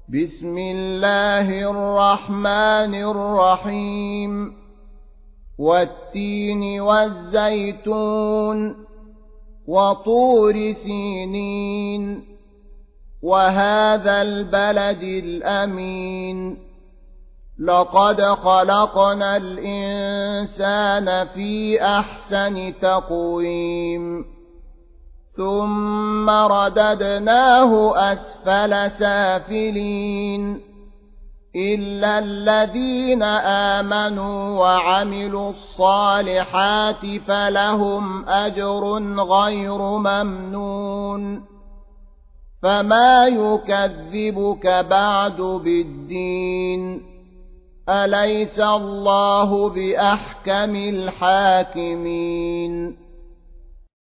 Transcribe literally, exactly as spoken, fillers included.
بسم الله الرحمن الرحيم والتين والزيتون وطور سينين وهذا البلد الأمين لقد خلقنا الإنسان في أحسن تقويم ثم رددناه أسفل سافلين إلا الذين آمنوا وعملوا الصالحات فلهم أجر غير ممنون فما يكذبك بعد بالدين أليس الله بأحكم الحاكمين